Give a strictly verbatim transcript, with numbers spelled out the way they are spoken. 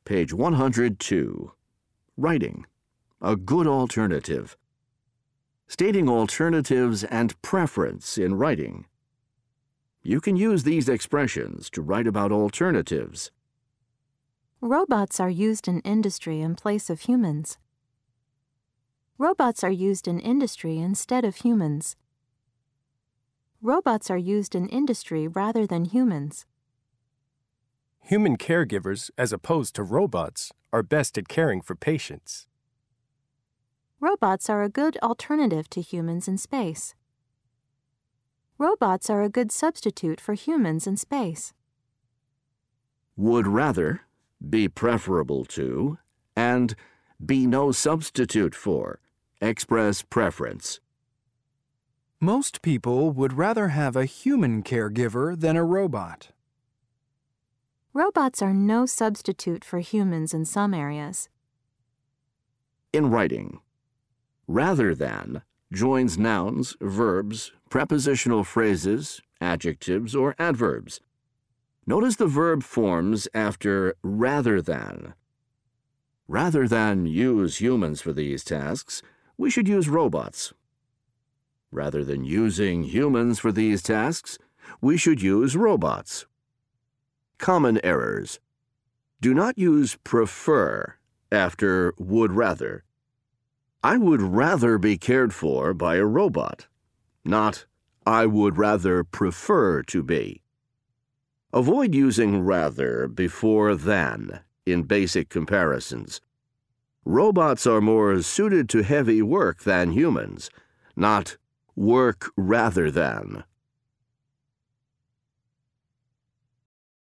Page one hundred two. Writing. A good alternative. Stating alternatives and preference in writing. You can use these expressions to write about alternatives. Robots are used in industry in place of humans. Robots are used in industry instead of humans. Robots are used in industry rather than humans. Human caregivers, as opposed to robots, are best at caring for patients. Robots are a good alternative to humans in space. Robots are a good substitute for humans in space. Would rather, be preferable to, and be no substitute for express preference. Most people would rather have a human caregiver than a robot. Robots are no substitute for humans in some areas. In writing, rather than joins nouns, verbs, prepositional phrases, adjectives, or adverbs. Notice the verb forms after rather than. Rather than use humans for these tasks, we should use robots. Rather than using humans for these tasks, we should use robots. Common errors. Do not use prefer after would rather. I would rather be cared for by a robot, not I would rather prefer to be. Avoid using rather before than in basic comparisons. Robots are more suited to heavy work than humans, not work rather than.